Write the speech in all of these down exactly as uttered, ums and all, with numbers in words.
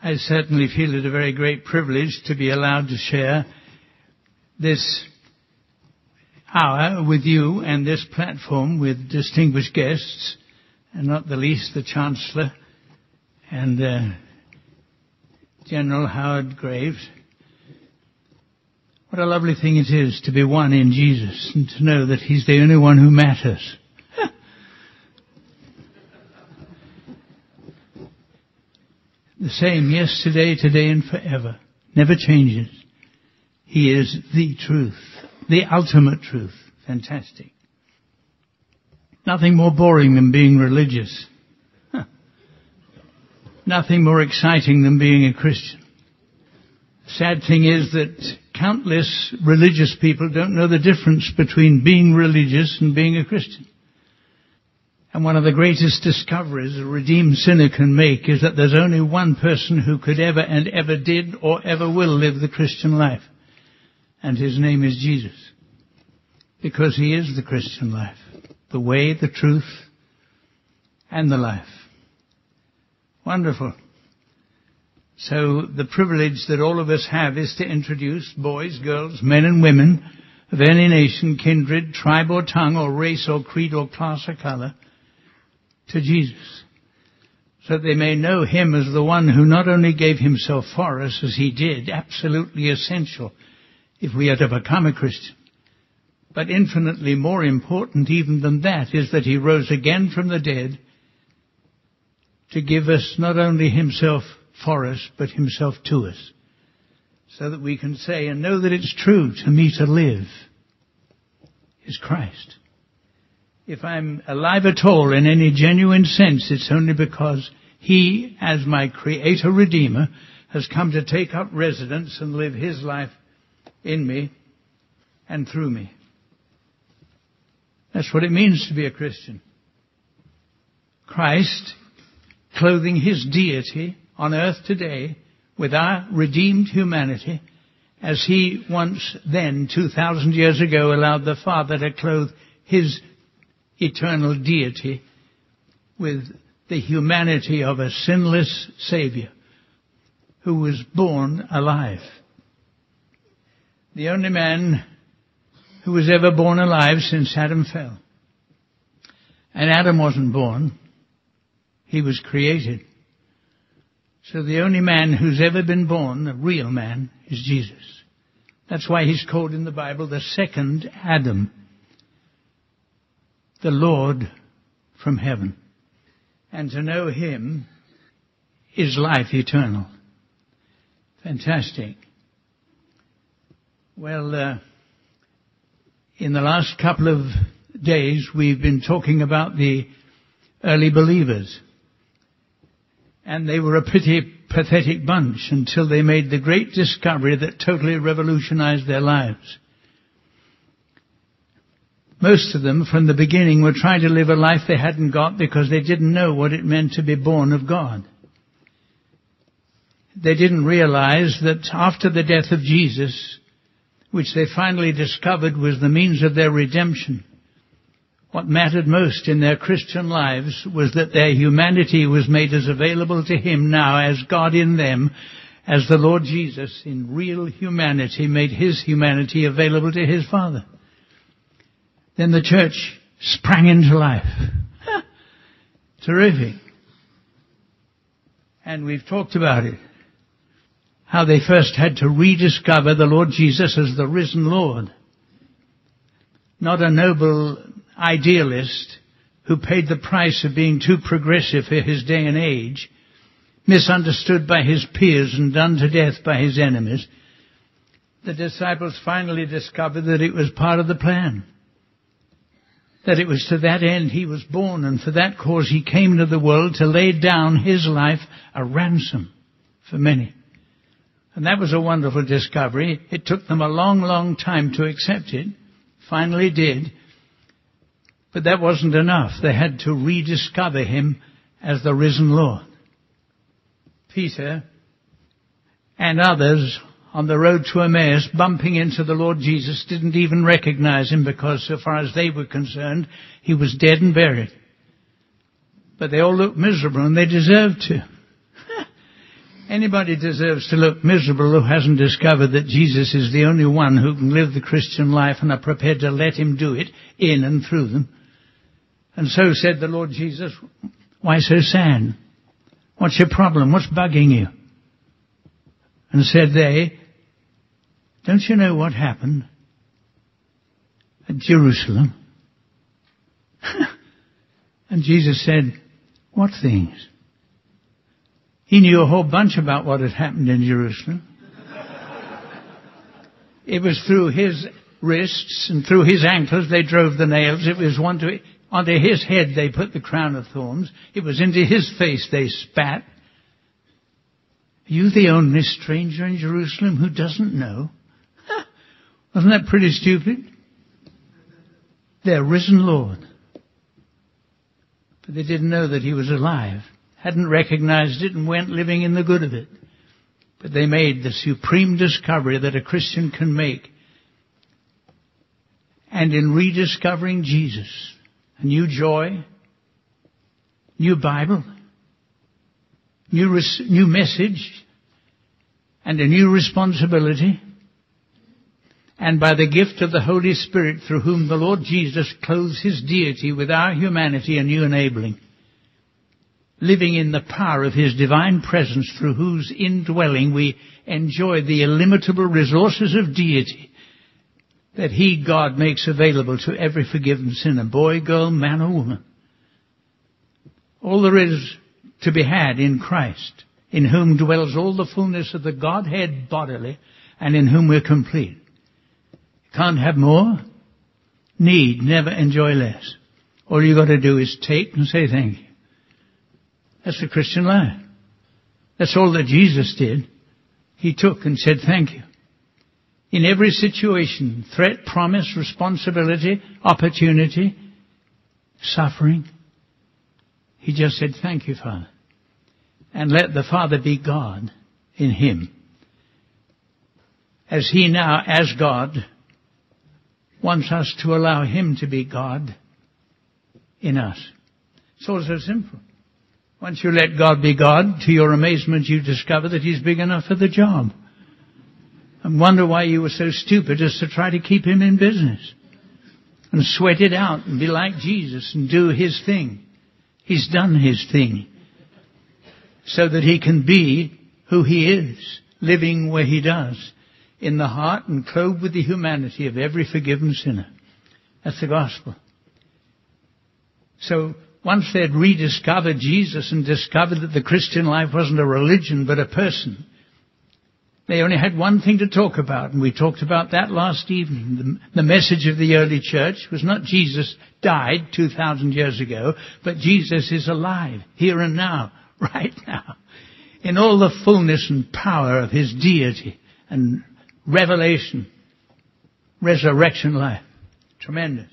I certainly feel it a very great privilege to be allowed to share this hour with you and this platform with distinguished guests, and not the least the Chancellor and uh, General Howard Graves. What a lovely thing it is to be one in Jesus and to know that He's the only one who matters. The same yesterday, today, and forever. Never changes. He is the truth. The ultimate truth. Fantastic. Nothing more boring than being religious. Huh. Nothing more exciting than being a Christian. The sad thing is that countless religious people don't know the difference between being religious and being a Christian. And one of the greatest discoveries a redeemed sinner can make is that there's only one person who could ever and ever did or ever will live the Christian life. And His name is Jesus. Because He is the Christian life. The way, the truth, and the life. Wonderful. So the privilege that all of us have is to introduce boys, girls, men and women of any nation, kindred, tribe or tongue or race or creed or class or color to Jesus, so that they may know Him as the one who not only gave Himself for us as He did, absolutely essential if we are to become a Christian, but infinitely more important even than that is that He rose again from the dead to give us not only Himself for us, but Himself to us, so that we can say and know that it's true, to me to live is Christ. If I'm alive at all in any genuine sense, it's only because He, as my Creator Redeemer, has come to take up residence and live His life in me and through me. That's what it means to be a Christian. Christ, clothing His deity on earth today with our redeemed humanity, as He once then, two thousand years ago, allowed the Father to clothe His eternal deity with the humanity of a sinless Savior who was born alive. The only man who was ever born alive since Adam fell. And Adam wasn't born. He was created. So the only man who's ever been born, a real man, is Jesus. That's why He's called in the Bible the second Adam. The Lord from heaven. And to know Him is life eternal. Fantastic. Well, uh, in the last couple of days we've been talking about the early believers. And they were a pretty pathetic bunch until they made the great discovery that totally revolutionized their lives. Most of them, from the beginning, were trying to live a life they hadn't got because they didn't know what it meant to be born of God. They didn't realize that after the death of Jesus, which they finally discovered was the means of their redemption, what mattered most in their Christian lives was that their humanity was made as available to Him now as God in them, as the Lord Jesus in real humanity made His humanity available to His Father. Then the church sprang into life. Terrific. And we've talked about it. How they first had to rediscover the Lord Jesus as the risen Lord. Not a noble idealist who paid the price of being too progressive for his day and age, misunderstood by his peers and done to death by his enemies. The disciples finally discovered that it was part of the plan. That it was to that end He was born, and for that cause He came into the world to lay down His life a ransom for many. And that was a wonderful discovery. It took them a long, long time to accept it. Finally did. But that wasn't enough. They had to rediscover Him as the risen Lord. Peter and others on the road to Emmaus, bumping into the Lord Jesus, didn't even recognize Him because so far as they were concerned, He was dead and buried. But they all looked miserable, and they deserved to. Anybody deserves to look miserable who hasn't discovered that Jesus is the only one who can live the Christian life and are prepared to let him do it in and through them. And so said the Lord Jesus, why so sad? What's your problem? What's bugging you? And said they, don't you know what happened at Jerusalem? And Jesus said, what things? He knew a whole bunch about what had happened in Jerusalem. It was through his wrists and through his ankles they drove the nails. It was one to, onto his head they put the crown of thorns. It was into his face they spat. Are you the only stranger in Jerusalem who doesn't know? Wasn't that pretty stupid? Their risen Lord. But they didn't know that he was alive. Hadn't recognized it and went living in the good of it. But they made the supreme discovery that a Christian can make. And in rediscovering Jesus, a new joy, new Bible, new, res- new message, and a new responsibility. And by the gift of the Holy Spirit through whom the Lord Jesus clothes his deity with our humanity, a new enabling. Living in the power of his divine presence through whose indwelling we enjoy the illimitable resources of deity that he, God, makes available to every forgiven sinner, boy, girl, man or woman. All there is to be had in Christ, in whom dwells all the fullness of the Godhead bodily, and in whom we're complete. Can't have more, need, never enjoy less. All you got to do is take and say thank you. That's the Christian life. That's all that Jesus did. He took and said thank you. In every situation, threat, promise, responsibility, opportunity, suffering, he just said thank you, Father. And let the Father be God in him. As he now, as God, wants us to allow him to be God in us. It's all so simple. Once you let God be God, to your amazement you discover that he's big enough for the job. And wonder why you were so stupid as to try to keep him in business. And sweat it out and be like Jesus and do his thing. He's done his thing. So that he can be who he is, living where he does, in the heart and clothed with the humanity of every forgiven sinner. That's the gospel. So once they'd rediscovered Jesus and discovered that the Christian life wasn't a religion but a person, they only had one thing to talk about, and we talked about that last evening. The, the message of the early church was not Jesus died two thousand years ago, but Jesus is alive, here and now, right now, in all the fullness and power of his deity and revelation, resurrection life. Tremendous.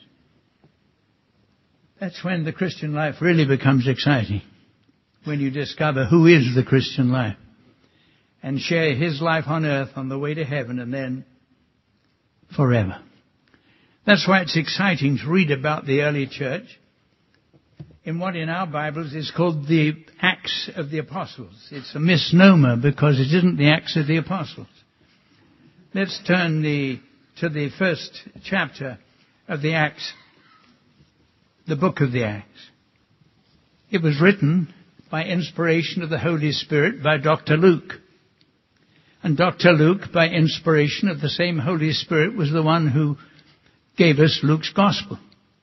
That's when the Christian life really becomes exciting. When you discover who is the Christian life. And share his life on earth on the way to heaven and then forever. That's why it's exciting to read about the early church in what in our Bibles is called the Acts of the Apostles. It's a misnomer because it isn't the Acts of the Apostles. Let's turn the, to the first chapter of the Acts, the book of the Acts. It was written by inspiration of the Holy Spirit by Doctor Luke. And Doctor Luke, by inspiration of the same Holy Spirit, was the one who gave us Luke's Gospel.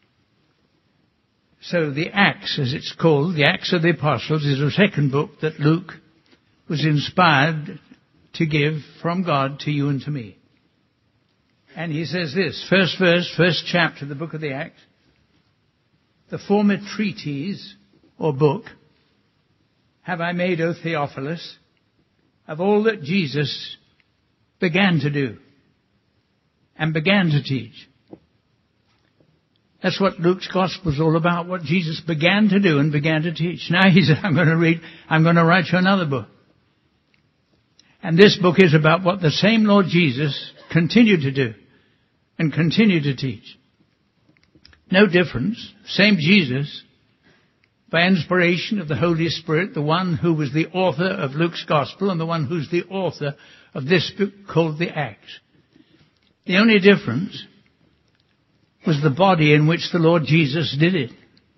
So the Acts, as it's called, the Acts of the Apostles, is the second book that Luke was inspired to give from God to you and to me. And he says this, first verse, first chapter of the book of the Acts. The former treatise, or book, have I made, O Theophilus, of all that Jesus began to do and began to teach. That's what Luke's Gospel is all about, what Jesus began to do and began to teach. Now he said, I'm going to read, I'm going to write you another book. And this book is about what the same Lord Jesus continued to do and continued to teach. No difference. Same Jesus, by inspiration of the Holy Spirit, the one who was the author of Luke's Gospel and the one who's the author of this book called the Acts. The only difference was the body in which the Lord Jesus did it.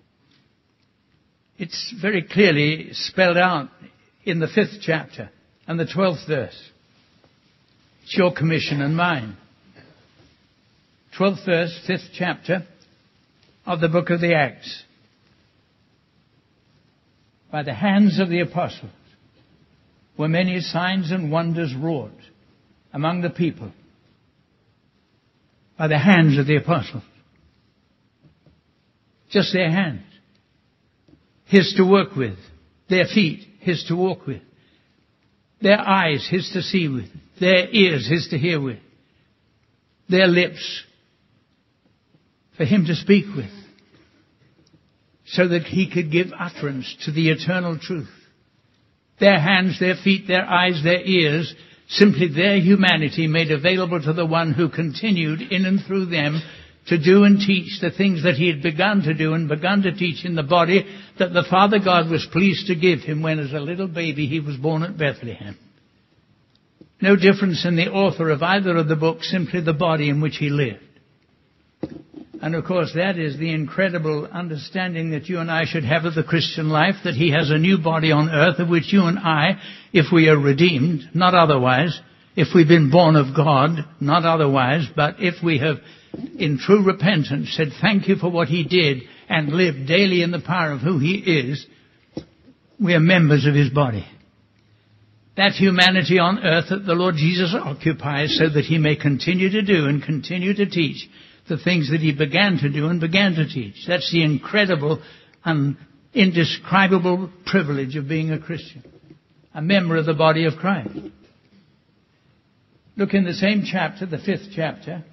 It's very clearly spelled out in the fifth chapter and the twelfth verse. It's your commission and mine. twelfth verse, fifth chapter of the book of the Acts. By the hands of the apostles were many signs and wonders wrought among the people. By the hands of the apostles. Just their hands. His to work with. Their feet, His to walk with. Their eyes, His to see with. Their ears, His to hear with. Their lips, for Him to speak with. So that He could give utterance to the eternal truth. Their hands, their feet, their eyes, their ears, simply their humanity made available to the one who continued in and through them to do and teach the things that He had begun to do and begun to teach in the body that the Father God was pleased to give Him when as a little baby He was born at Bethlehem. No difference in the author of either of the books, simply the body in which He lived. And of course that is the incredible understanding that you and I should have of the Christian life, that He has a new body on earth of which you and I, if we are redeemed, not otherwise, if we've been born of God, not otherwise, but if we have in true repentance said thank you for what He did and lived daily in the power of who He is, we are members of His body. That humanity on earth that the Lord Jesus occupies so that He may continue to do and continue to teach the things that He began to do and began to teach. That's the incredible and indescribable privilege of being a Christian, a member of the body of Christ. Look in the same chapter, the fifth chapter.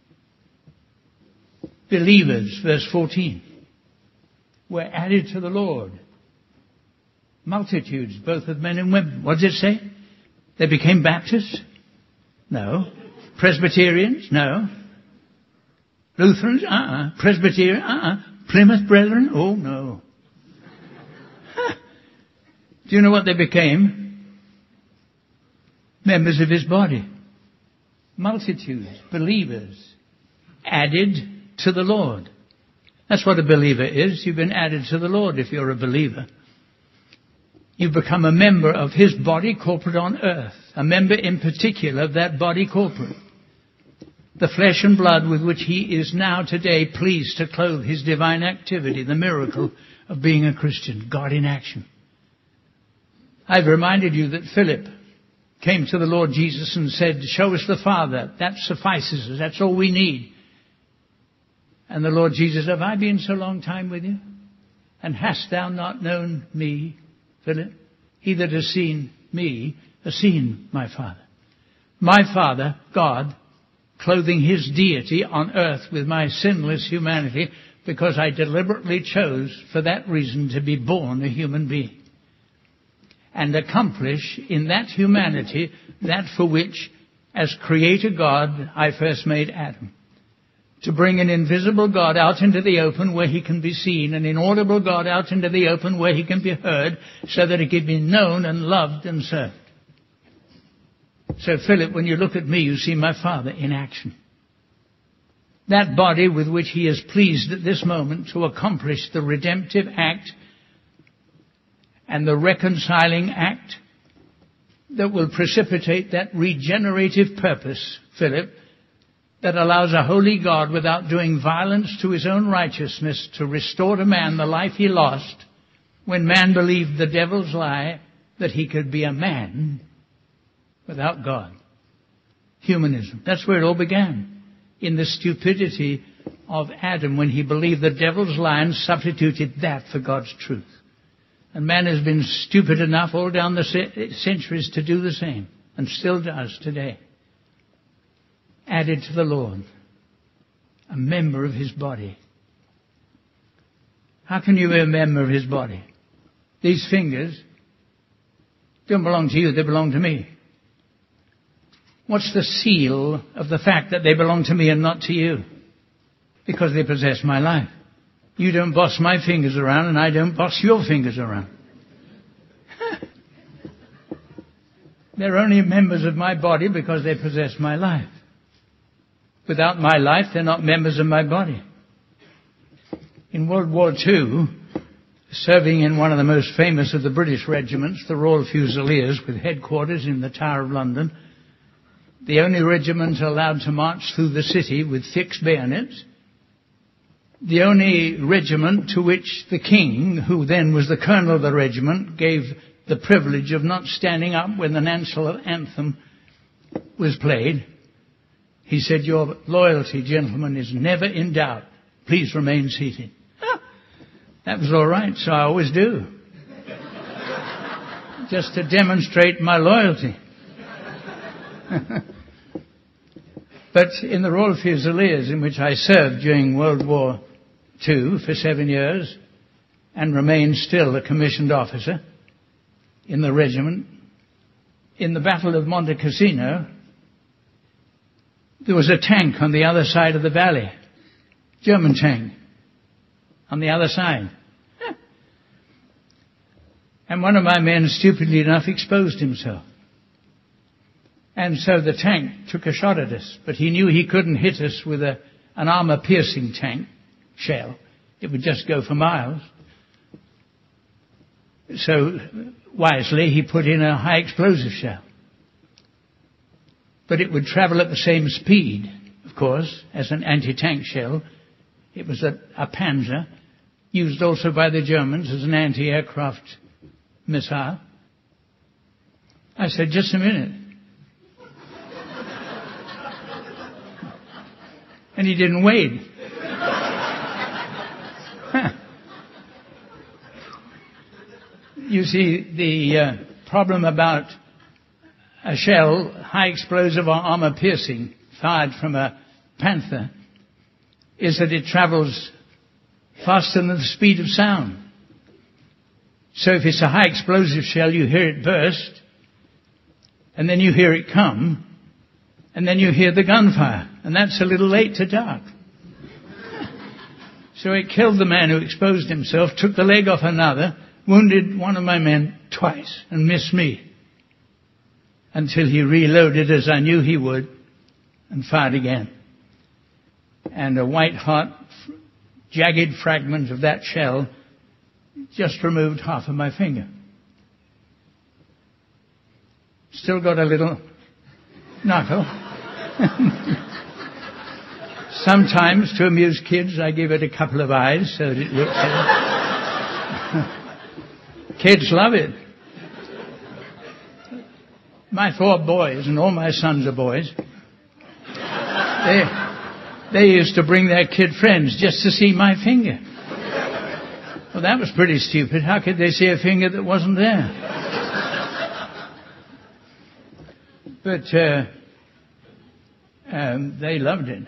Believers, verse fourteen, were added to the Lord. Multitudes, both of men and women. What does it say? They became Baptists? No. Presbyterians? No. Lutherans? Uh-uh. Presbyterian? Uh-uh. Plymouth Brethren? Oh, no. Huh. Do you know what they became? Members of His body. Multitudes, believers, added to the Lord. That's what a believer is. You've been added to the Lord if you're a believer. You've become a member of His body corporate on earth. A member in particular of that body corporate. The flesh and blood with which He is now today pleased to clothe His divine activity. The miracle of being a Christian. God in action. I've reminded you that Philip came to the Lord Jesus and said, show us the Father. That suffices us. That's all we need. And the Lord Jesus, have I been so long time with you? And hast thou not known me, Philip? He that has seen me has seen my Father. My Father, God, clothing His deity on earth with my sinless humanity, because I deliberately chose for that reason to be born a human being. And accomplish in that humanity that for which, as Creator God, I first made Adam. To bring an invisible God out into the open where He can be seen, an inaudible God out into the open where He can be heard, so that He can be known and loved and served. So Philip, when you look at me, you see my Father in action. That body with which He is pleased at this moment to accomplish the redemptive act and the reconciling act that will precipitate that regenerative purpose, Philip, that allows a holy God, without doing violence to His own righteousness, to restore to man the life he lost when man believed the devil's lie that he could be a man without God. Humanism. That's where it all began. In the stupidity of Adam when he believed the devil's lie and substituted that for God's truth. And man has been stupid enough all down the centuries to do the same, and still does today. Added to the Lord, a member of His body. How can you be a member of His body? These fingers don't belong to you, they belong to me. What's the seal of the fact that they belong to me and not to you? Because they possess my life. You don't boss my fingers around, and I don't boss your fingers around. They're only members of my body because they possess my life. Without my life, they're not members of my body. In World War Two, serving in one of the most famous of the British regiments, the Royal Fusiliers, with headquarters in the Tower of London, the only regiment allowed to march through the city with fixed bayonets, the only regiment to which the King, who then was the colonel of the regiment, gave the privilege of not standing up when the national anthem was played. He said, "Your loyalty, gentlemen, is never in doubt. Please remain seated." That was all right, so I always do. Just to demonstrate my loyalty. But in the Royal Fusiliers, in which I served during World War Two for seven years, and remained still a commissioned officer in the regiment, in the Battle of Monte Cassino, there was a tank on the other side of the valley. German tank. On the other side. And one of my men, stupidly enough, exposed himself. And so the tank took a shot at us, but he knew he couldn't hit us with a, an armor-piercing tank shell. It would just go for miles. So, wisely, he put in a high-explosive shell. But it would travel at the same speed, of course, as an anti-tank shell. It was a, a Panzer, used also by the Germans as an anti-aircraft missile. I said, "Just a minute." And he didn't wait. You see, the uh, problem about a shell, high explosive or armor piercing, fired from a Panther, is that it travels faster than the speed of sound. So if it's a high explosive shell, you hear it burst, and then you hear it come, and then you hear the gunfire, and that's a little late to duck. So it killed the man who exposed himself, took the leg off another, wounded one of my men twice, and missed me, until he reloaded, as I knew he would, and fired again. And a white-hot, jagged fragment of that shell just removed half of my finger. Still got a little knuckle. Sometimes, to amuse kids, I give it a couple of eyes so that it looks at it. Kids love it. My four boys, and all my sons are boys, they, they used to bring their kid friends just to see my finger. Well, that was pretty stupid. How could they see a finger that wasn't there? But uh, um, they loved it.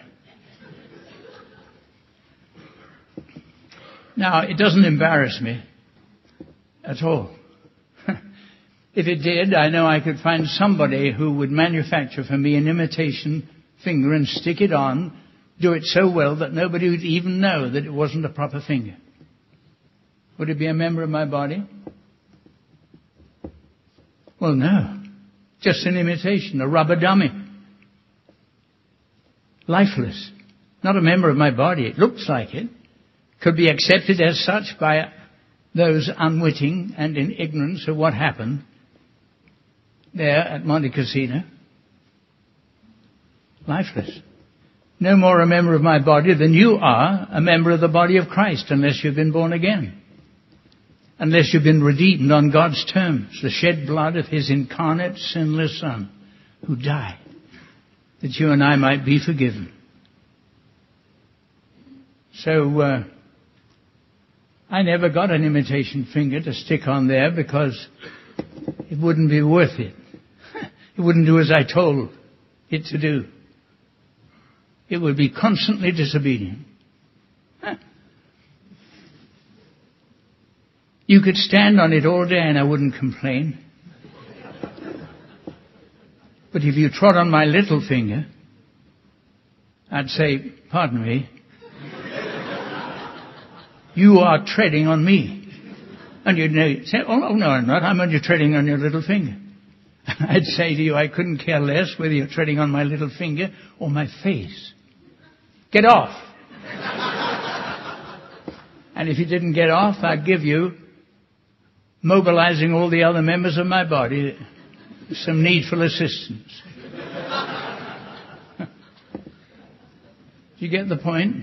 Now, it doesn't embarrass me at all. If it did, I know I could find somebody who would manufacture for me an imitation finger and stick it on, do it so well that nobody would even know that it wasn't a proper finger. Would it be a member of my body? Well, no. Just an imitation, a rubber dummy. Lifeless. Not a member of my body. It looks like it. Could be accepted as such by those unwitting and in ignorance of what happened there at Monte Cassino. Lifeless. No more a member of my body than you are a member of the body of Christ, unless you've been born again. Unless you've been redeemed on God's terms, the shed blood of His incarnate, sinless Son, who died, that you and I might be forgiven. So, uh, I never got an imitation finger to stick on there because it wouldn't be worth it. It wouldn't do as I told it to do. It would be constantly disobedient. You could stand on it all day and I wouldn't complain. But if you trod on my little finger, I'd say, "Pardon me." You are treading on me. And you'd say, oh, no, I'm not. I'm only treading on your little finger. I'd say to you, I couldn't care less whether you're treading on my little finger or my face. Get off. And if you didn't get off, I'd give you, mobilizing all the other members of my body, some needful assistance. Do you get the point?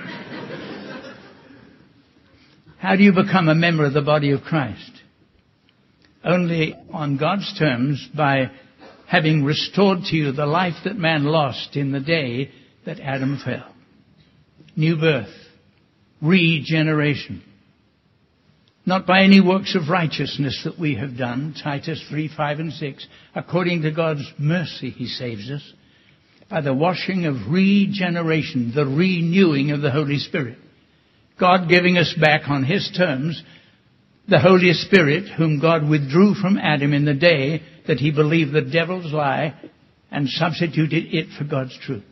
How do you become a member of the body of Christ? Only on God's terms, by having restored to you the life that man lost in the day that Adam fell. New birth. Regeneration. Not by any works of righteousness that we have done, Titus three, five and six. According to God's mercy, He saves us. By the washing of regeneration, the renewing of the Holy Spirit. God giving us back on His terms the Holy Spirit, whom God withdrew from Adam in the day that he believed the devil's lie and substituted it for God's truth.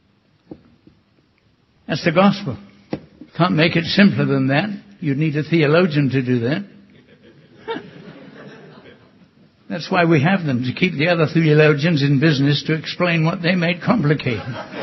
That's the gospel. Can't make it simpler than that. You'd need a theologian to do that. That's why we have them, to keep the other theologians in business to explain what they made complicated.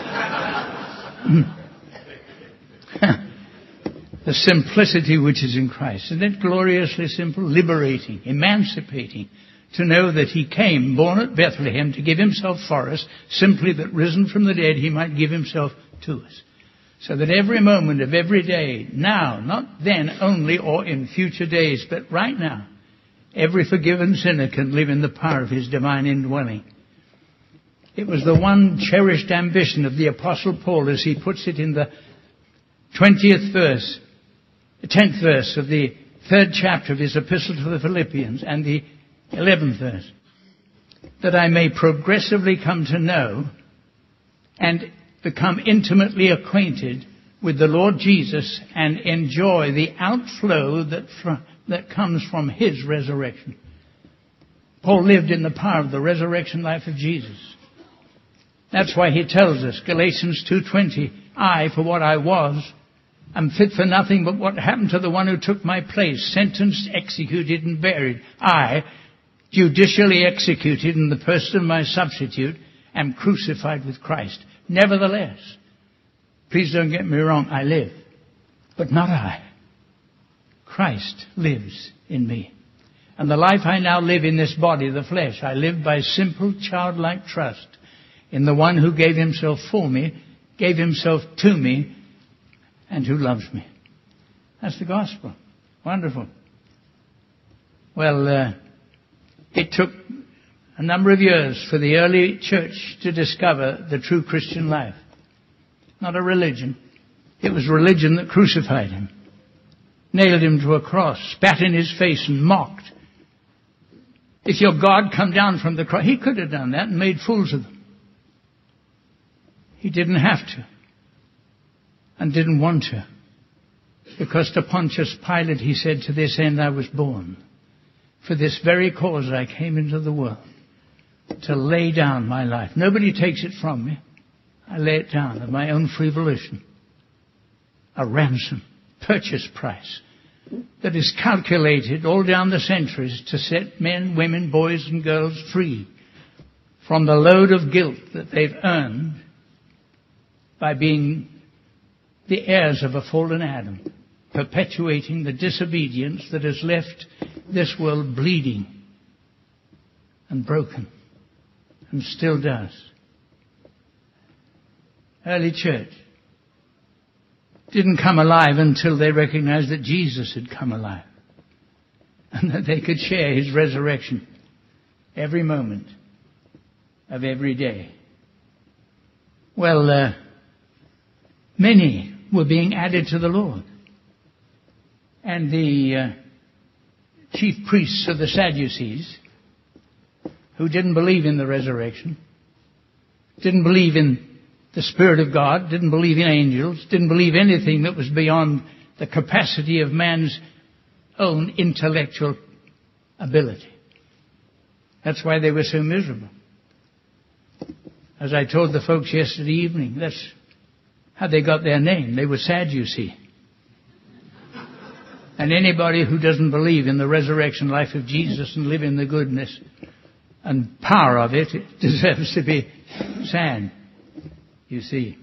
The simplicity which is in Christ. Isn't it gloriously simple? Liberating, emancipating, to know that He came, born at Bethlehem, to give Himself for us, simply that risen from the dead He might give Himself to us. So that every moment of every day, now, not then only or in future days, but right now, every forgiven sinner can live in the power of His divine indwelling. It was the one cherished ambition of the Apostle Paul, as he puts it in the twentieth verse, the tenth verse of the third chapter of his epistle to the Philippians, and the eleventh verse, that I may progressively come to know and become intimately acquainted with the Lord Jesus and enjoy the outflow that fr- that comes from His resurrection. Paul lived in the power of the resurrection life of Jesus. That's why he tells us, Galatians two twenty, I, for what I was, am fit for nothing but what happened to the one who took my place, sentenced, executed, and buried. I, judicially executed in the person of my substitute, am crucified with Christ. Nevertheless, please don't get me wrong, I live, but not I. Christ lives in me. And the life I now live in this body, the flesh, I live by simple childlike trust in the one who gave Himself for me, gave Himself to me, and who loves me. That's the gospel. Wonderful. Well, uh, it took a number of years for the early church to discover the true Christian life. Not a religion. It was religion that crucified Him, nailed Him to a cross, spat in His face and mocked. If your God come down from the cross, He could have done that and made fools of them. He didn't have to. And didn't want to. Because to Pontius Pilate He said, to this end I was born. For this very cause I came into the world. To lay down my life. Nobody takes it from me. I lay it down of my own free volition. A ransom. Purchase price. That is calculated all down the centuries to set men, women, boys and girls free. From the load of guilt that they've earned by being the heirs of a fallen Adam, perpetuating the disobedience that has left this world bleeding and broken, and still does. Early church didn't come alive until they recognized that Jesus had come alive, and that they could share His resurrection every moment of every day. Well, uh, many were being added to the Lord. And the uh, chief priests of the Sadducees, who didn't believe in the resurrection, didn't believe in the Spirit of God, didn't believe in angels, didn't believe anything that was beyond the capacity of man's own intellectual ability. That's why they were so miserable. As I told the folks yesterday evening, that's how they got their name. They were sad, you see. And anybody who doesn't believe in the resurrection life of Jesus and live in the goodness and power of it, it deserves to be sand, you see.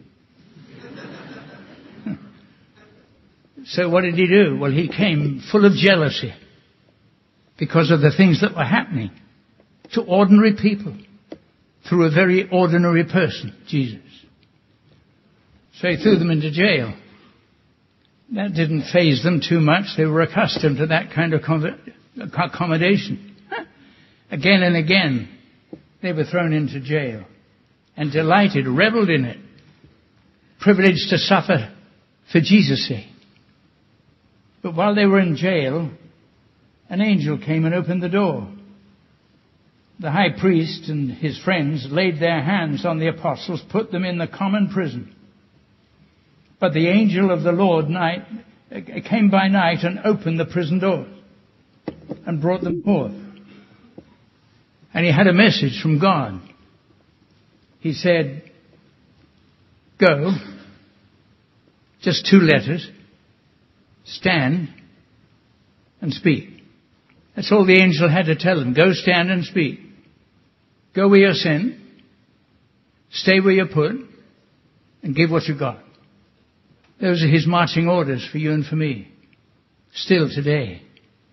So what did he do? Well, he came full of jealousy because of the things that were happening to ordinary people through a very ordinary person, Jesus. So he threw them into jail. That didn't faze them too much. They were accustomed to that kind of accommodation. Again and again, they were thrown into jail and delighted, reveled in it, privileged to suffer for Jesus' sake. But while they were in jail, an angel came and opened the door. The high priest and his friends laid their hands on the apostles, put them in the common prison. But the angel of the Lord night, came by night and opened the prison doors and brought them forth. And he had a message from God. He said, go, just two letters, stand and speak. That's all the angel had to tell them. Go, stand and speak. Go where you're sent, stay where you're put, and give what you got. Those are his marching orders for you and for me, still today.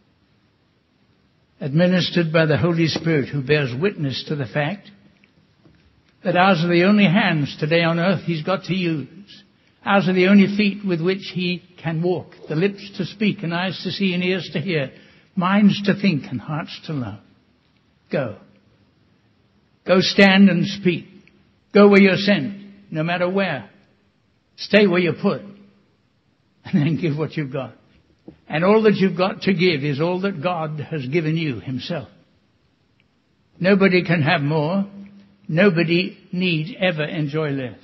Administered by the Holy Spirit, who bears witness to the fact that ours are the only hands today on earth he's got to use. Ours are the only feet with which he can walk, the lips to speak and eyes to see and ears to hear, minds to think and hearts to love. Go. Go stand and speak. Go where you're sent, no matter where. Stay where you're put. And then give what you've got. And all that you've got to give is all that God has given you himself. Nobody can have more. Nobody need ever enjoy less.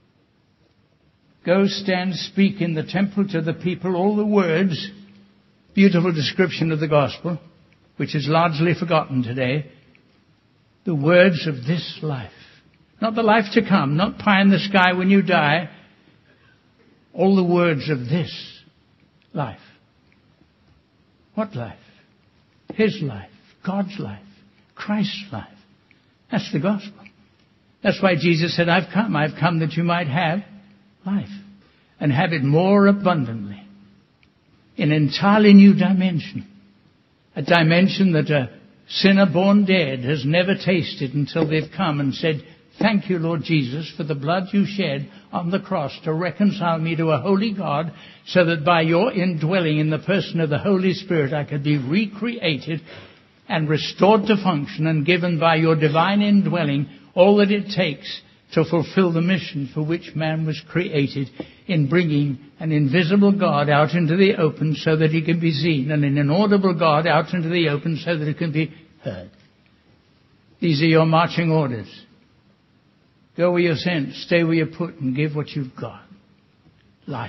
Go stand, speak in the temple to the people all the words, beautiful description of the gospel, which is largely forgotten today, the words of this life. Not the life to come, not pie in the sky when you die, all the words of this life. What life? His life, God's life, Christ's life. That's the gospel. That's why Jesus said, I've come, I've come that you might have life and have it more abundantly in an entirely new dimension. A dimension that a sinner born dead has never tasted until they've come and said, thank you, Lord Jesus, for the blood you shed on the cross to reconcile me to a holy God, so that by your indwelling in the person of the Holy Spirit I could be recreated and restored to function and given by your divine indwelling all that it takes to fulfill the mission for which man was created, in bringing an invisible God out into the open so that he can be seen, and an inaudible God out into the open so that it can be heard. These are your marching orders. Go where you're sent, stay where you're put, and give what you've got. Life.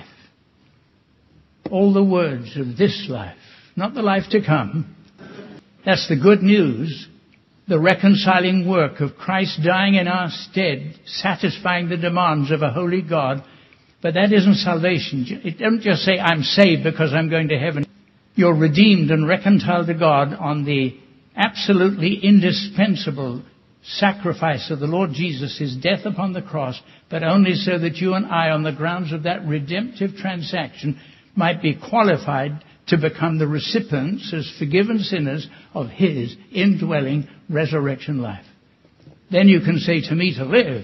All the words of this life, not the life to come. That's the good news, the reconciling work of Christ dying in our stead, satisfying the demands of a holy God. But that isn't salvation. It don't just say, I'm saved because I'm going to heaven. You're redeemed and reconciled to God on the absolutely indispensable sacrifice of the Lord Jesus, his death upon the cross, but only so that you and I, on the grounds of that redemptive transaction, might be qualified to become the recipients as forgiven sinners of his indwelling resurrection life. Then you can say, to me to live,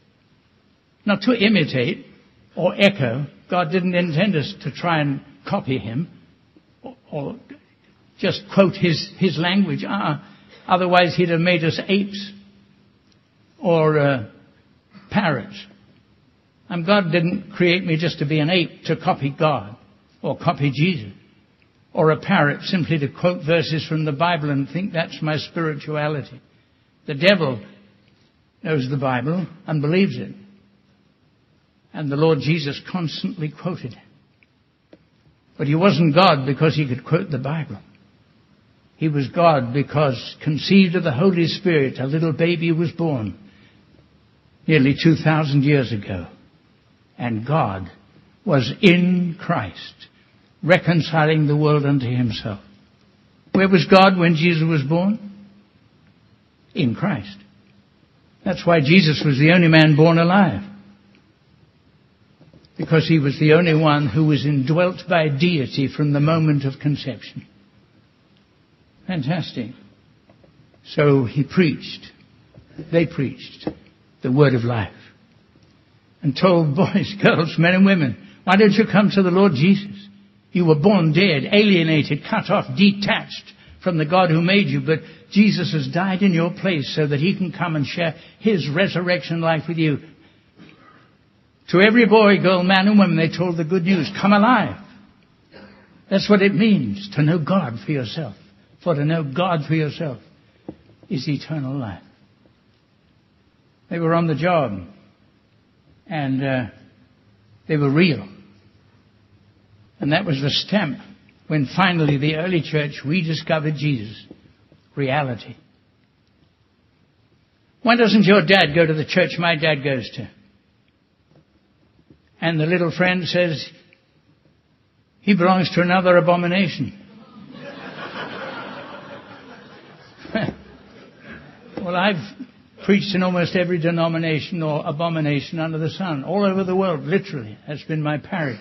not to imitate or echo. God didn't intend us to try and copy him or, or just quote his, his language. Uh-uh. Otherwise he'd have made us apes or uh, parrots. And God didn't create me just to be an ape to copy God or copy Jesus, or a parrot simply to quote verses from the Bible and think that's my spirituality. The devil knows the Bible and believes it. And the Lord Jesus constantly quoted it. But he wasn't God because he could quote the Bible. He was God because, conceived of the Holy Spirit, a little baby was born nearly two thousand years ago. And God was in Christ, reconciling the world unto himself. Where was God when Jesus was born? In Christ. That's why Jesus was the only man born alive. Because he was the only one who was indwelt by deity from the moment of conception. Fantastic. So he preached, they preached the word of life and told boys, girls, men and women, why don't you come to the Lord Jesus? You were born dead, alienated, cut off, detached from the God who made you, but Jesus has died in your place so that he can come and share his resurrection life with you. To every boy, girl, man and woman, they told the good news, come alive. That's what it means to know God for yourself. For to know God for yourself is eternal life. They were on the job, and uh, they were real. And that was the stamp when finally the early church rediscovered Jesus. Reality. Why doesn't your dad go to the church my dad goes to? And the little friend says, he belongs to another abomination. Well, I've preached in almost every denomination or abomination under the sun, all over the world, literally. That's been my parish.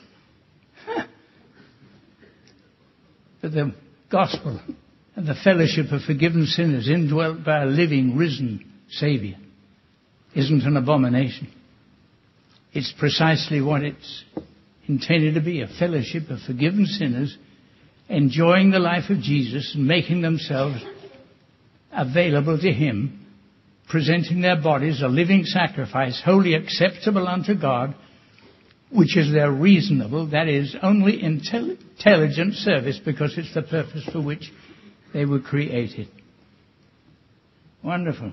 But the gospel and the fellowship of forgiven sinners indwelt by a living, risen Savior isn't an abomination. It's precisely what it's intended to be, a fellowship of forgiven sinners enjoying the life of Jesus and making themselves available to him, presenting their bodies a living sacrifice, wholly acceptable unto God, which is their reasonable, that is, only intelligent service, because it's the purpose for which they were created. Wonderful.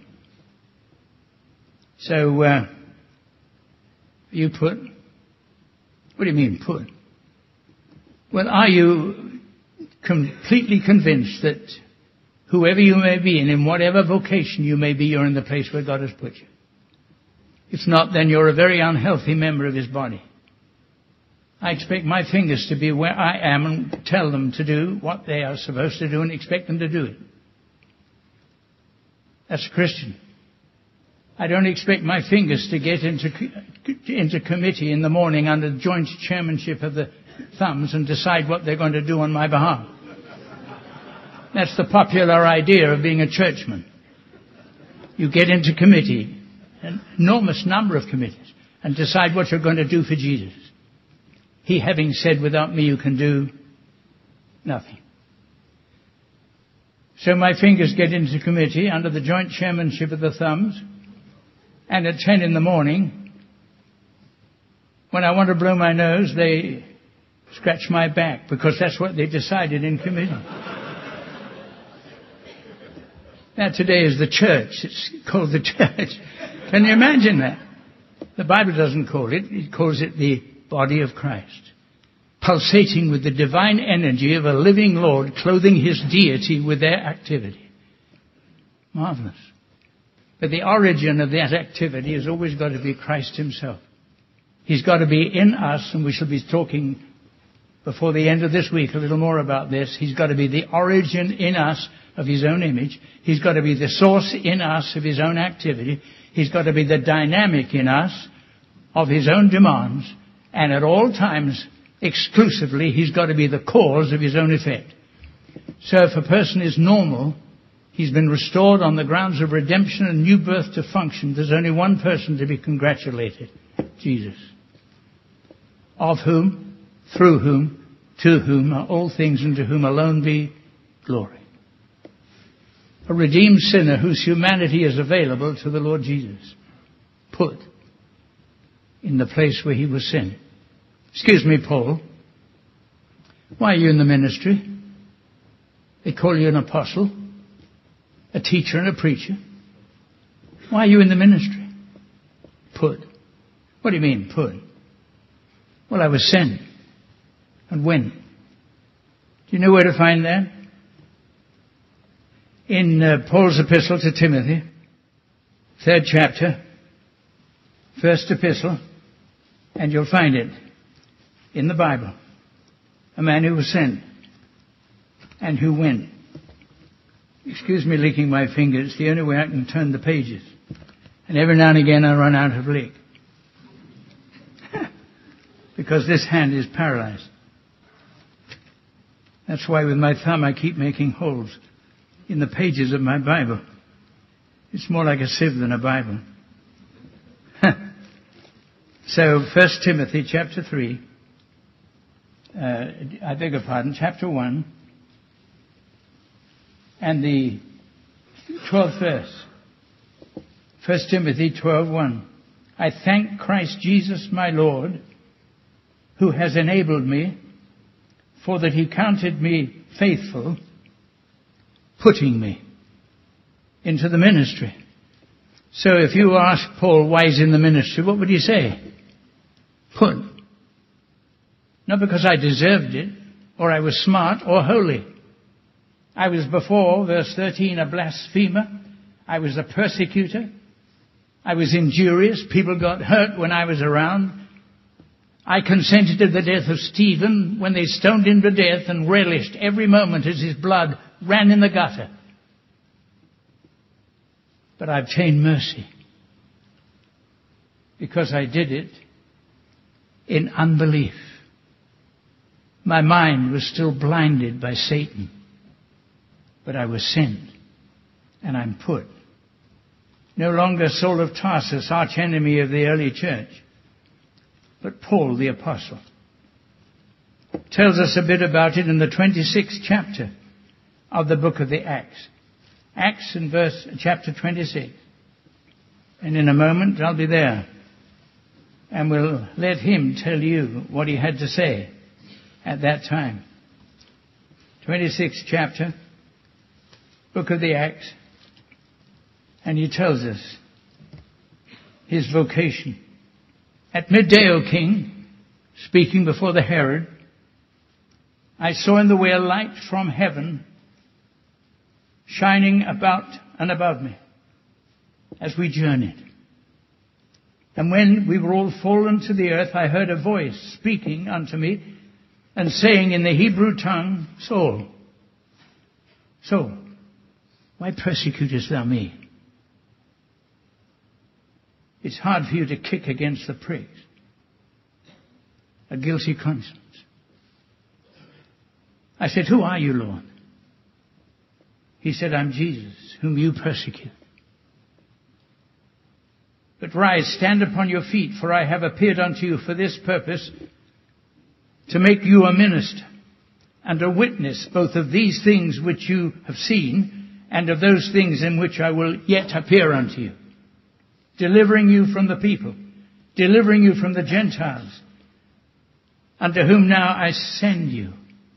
So, uh, you put? What do you mean, put? Well, are you completely convinced that whoever you may be, and in whatever vocation you may be, you're in the place where God has put you? If not, then you're a very unhealthy member of his body. I expect my fingers to be where I am and tell them to do what they are supposed to do and expect them to do it. That's a Christian. I don't expect my fingers to get into, into committee in the morning under the joint chairmanship of the thumbs and decide what they're going to do on my behalf. That's the popular idea of being a churchman. You get into committee, an enormous number of committees, and decide what you're going to do for Jesus. He having said, without me you can do nothing. So my fingers get into committee under the joint chairmanship of the thumbs, and at ten in the morning, when I want to blow my nose, they scratch my back, because that's what they decided in committee. Now today is the church. It's called the church. Can you imagine that? The Bible doesn't call it. It calls it the body of Christ. Pulsating with the divine energy of a living Lord, clothing his deity with their activity. Marvelous. But the origin of that activity has always got to be Christ himself. He's got to be in us, and we shall be talking before the end of this week a little more about this. He's got to be the origin in us of his own image. He's got to be the source in us of his own activity. He's got to be the dynamic in us of his own demands. And at all times, exclusively, he's got to be the cause of his own effect. So if a person is normal, he's been restored on the grounds of redemption and new birth to function, there's only one person to be congratulated: Jesus. Of whom, through whom, to whom are all things, and to whom alone be glory. A redeemed sinner whose humanity is available to the Lord Jesus, put in the place where he was sin. Excuse me, Paul. Why are you in the ministry? They call you an apostle, a teacher and a preacher. Why are you in the ministry? Put. What do you mean, put? Well, I was sent. And when? Do you know where to find that? In uh, Paul's epistle to Timothy, third chapter, first epistle, and you'll find it in the Bible. A man who was sent and who went. Excuse me licking my fingers. It's the only way I can turn the pages. And every now and again I run out of lick. Because this hand is paralyzed. That's why with my thumb I keep making holes in the pages of my Bible. It's more like a sieve than a Bible. So, First Timothy chapter three, uh, I beg your pardon, chapter one, and the twelfth verse. First Timothy twelve one. I thank Christ Jesus my Lord, who has enabled me, for that he counted me faithful, putting me into the ministry. So if you ask Paul why he's in the ministry, what would he say? Put. Not because I deserved it, or I was smart, or holy. I was before, verse thirteen, a blasphemer. I was a persecutor. I was injurious. People got hurt when I was around. I consented to the death of Stephen when they stoned him to death and relished every moment as his blood ran in the gutter. But I obtained mercy because I did it in unbelief. My mind was still blinded by Satan, but I was sent and I'm put. No longer Saul of Tarsus, arch enemy of the early church, but Paul the apostle. Tells us a bit about it in the twenty-sixth chapter of the book of the Acts. Acts in verse, chapter twenty-six. And in a moment I'll be there. And we'll let him tell you what he had to say at that time. twenty-sixth chapter, book of the Acts. And he tells us his vocation. At midday, O king, speaking before the Herod, I saw in the way a light from heaven shining about and above me as we journeyed. And when we were all fallen to the earth, I heard a voice speaking unto me and saying in the Hebrew tongue, Saul, Saul, why persecutest thou me? It's hard for you to kick against the pricks. A guilty conscience. I said, who are you, Lord? He said, I'm Jesus, whom you persecute. But rise, stand upon your feet, for I have appeared unto you for this purpose, to make you a minister and a witness both of these things which you have seen and of those things in which I will yet appear unto you, delivering you from the people, delivering you from the Gentiles, unto whom now I send you,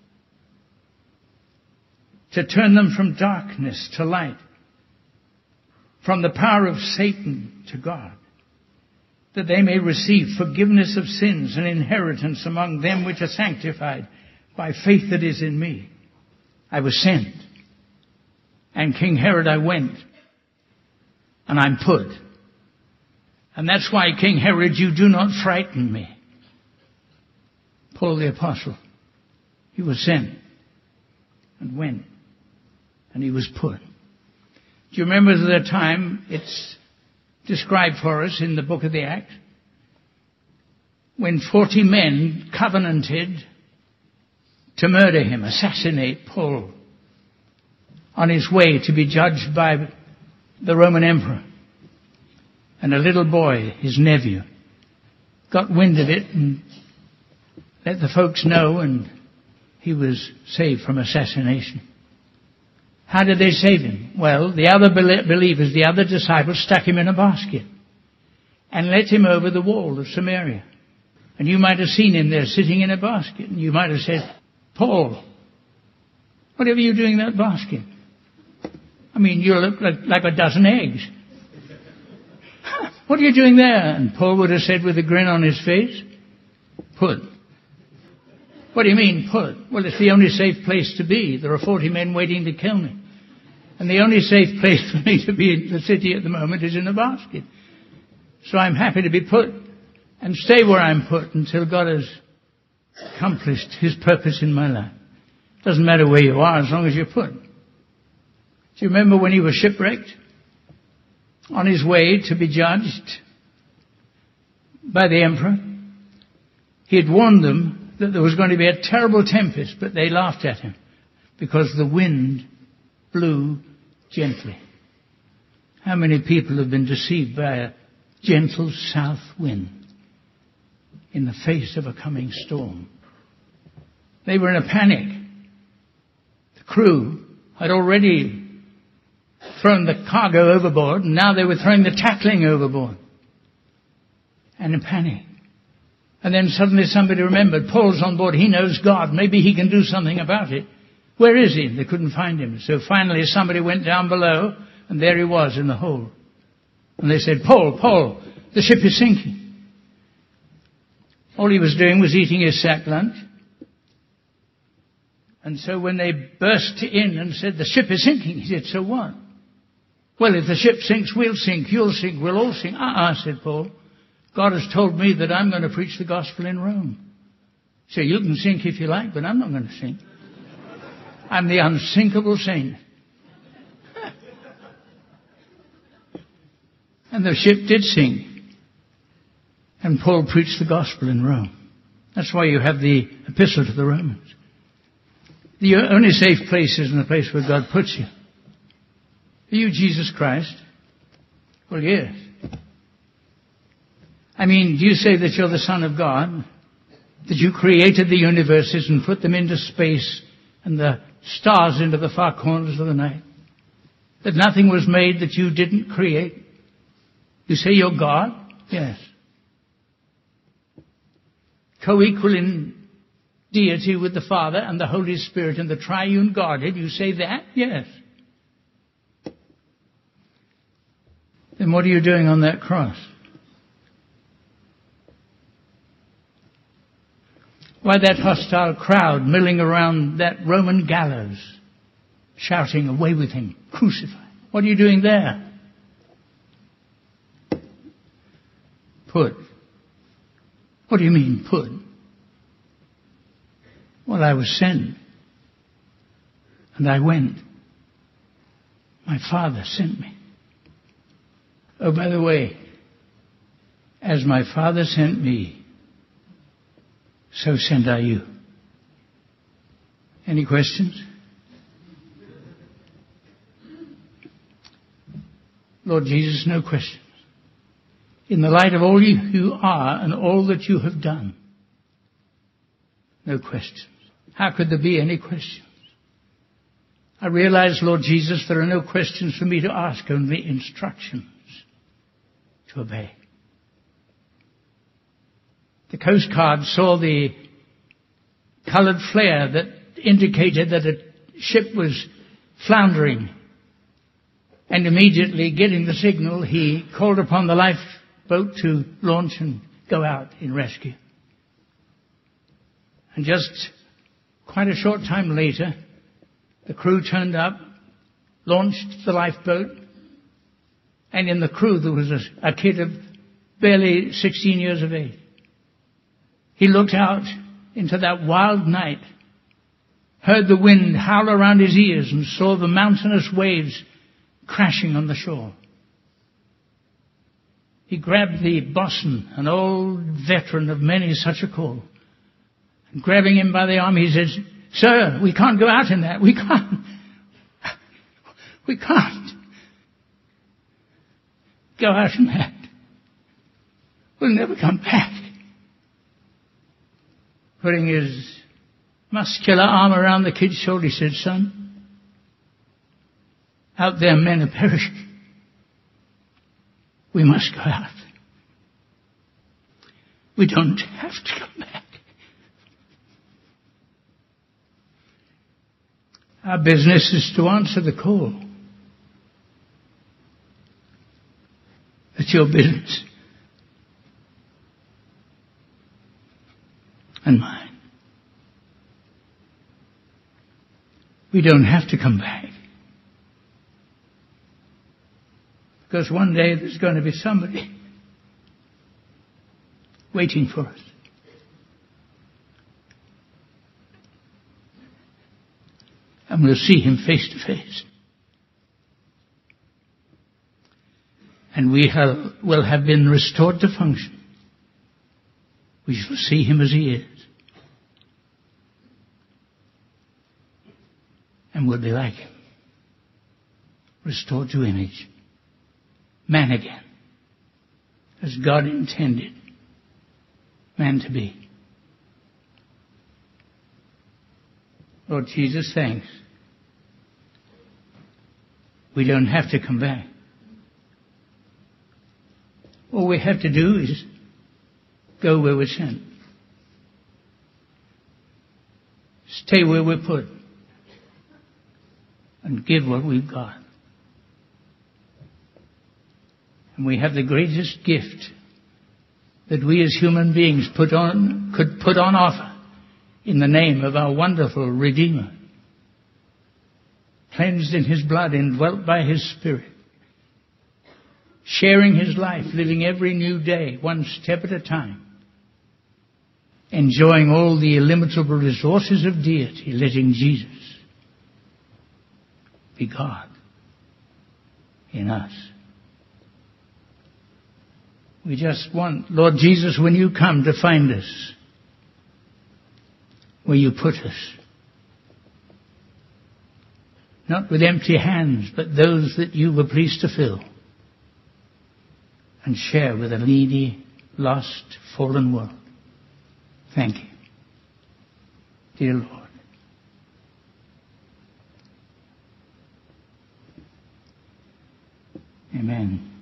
to turn them from darkness to light, from the power of Satan to God, that they may receive forgiveness of sins and inheritance among them which are sanctified by faith that is in me. I was sent, and King Herod I went, and I'm put. And that's why, King Herod, you do not frighten me. Paul the apostle, he was sent and went, and he was put. Do you remember the time it's described for us in the book of the Acts? When forty men covenanted to murder him, assassinate Paul, on his way to be judged by the Roman emperor. And a little boy, his nephew, got wind of it and let the folks know, and he was saved from assassination. How did they save him? Well, the other believers, the other disciples, stuck him in a basket and let him over the wall of Samaria. And you might have seen him there sitting in a basket, and you might have said, Paul, whatever are you doing in that basket? I mean, you look like, like a dozen eggs. What are you doing there? And Paul would have said with a grin on his face, put. What do you mean, put? Well, it's the only safe place to be. There are forty men waiting to kill me. And the only safe place for me to be in the city at the moment is in a basket. So I'm happy to be put and stay where I'm put until God has accomplished His purpose in my life. Doesn't matter where you are as long as you're put. Do you remember when he was shipwrecked? On his way to be judged by the emperor? He had warned them that there was going to be a terrible tempest, but they laughed at him because the wind blew gently. How many people have been deceived by a gentle south wind in the face of a coming storm? They were in a panic. The crew had already thrown the cargo overboard, and now they were throwing the tackling overboard. And in panic. And then suddenly somebody remembered, Paul's on board, he knows God, maybe he can do something about it. Where is he? They couldn't find him. So finally somebody went down below, and there he was in the hold. And they said, Paul, Paul, the ship is sinking. All he was doing was eating his sack lunch. And so when they burst in and said, the ship is sinking, he said, so what? Well, if the ship sinks, we'll sink, you'll sink, we'll all sink. Uh-uh, said Paul. God has told me that I'm going to preach the gospel in Rome. So you can sink if you like, but I'm not going to sink. I'm the unsinkable saint. And the ship did sink. And Paul preached the gospel in Rome. That's why you have the epistle to the Romans. The only safe place is in the place where God puts you. Are you Jesus Christ? Well, yes. I mean, do you say that you're the Son of God? That you created the universes and put them into space and the stars into the far corners of the night? That nothing was made that you didn't create? You say you're God? Yes. Co-equal in deity with the Father and the Holy Spirit and the triune Godhead. You say that? Yes. Then what are you doing on that cross? Why that hostile crowd milling around that Roman gallows, shouting, away with him, crucify. What are you doing there? Put. What do you mean, put? Well, I was sent. And I went. My Father sent me. Oh, by the way, as my Father sent me, so send I you. Any questions? Lord Jesus, no questions. In the light of all you, you are and all that you have done, no questions. How could there be any questions? I realize, Lord Jesus, there are no questions for me to ask, only instructions to obey. The Coast Guard saw the coloured flare that indicated that a ship was floundering. And immediately getting the signal, he called upon the lifeboat to launch and go out in rescue. And just quite a short time later, the crew turned up, launched the lifeboat, and in the crew there was a, a kid of barely sixteen years of age. He looked out into that wild night, heard the wind howl around his ears, and saw the mountainous waves crashing on the shore. He grabbed the bosun, an old veteran of many such a call, and grabbing him by the arm, he says, "Sir, we can't go out in that. We can't. We can't go out in that. We'll never come back." Putting his muscular arm around the kid's shoulder, he said, "Son, out there men are perishing. We must go out. We don't have to come back." Our business is to answer the call. It's your business. And mine. We don't have to come back. Because one day there's going to be somebody waiting for us. and we'll see him face to face. And we have, will have been restored to function. We shall see him as he is. And we'll be like him. Restored to image. Man again. As God intended man to be. Lord Jesus, thanks. We don't have to come back. All we have to do is go where we're sent. Stay where we're put. And give what we've got. And we have the greatest gift that we as human beings put on, could put on offer in the name of our wonderful Redeemer. Cleansed in his blood, indwelt by his Spirit. Sharing his life, living every new day, one step at a time. Enjoying all the illimitable resources of deity, letting Jesus be God in us. We just want, Lord Jesus, when you come to find us, where you put us, not with empty hands, but those that you were pleased to fill and share with a needy, lost, fallen world. Thank you, dear Lord. Amen.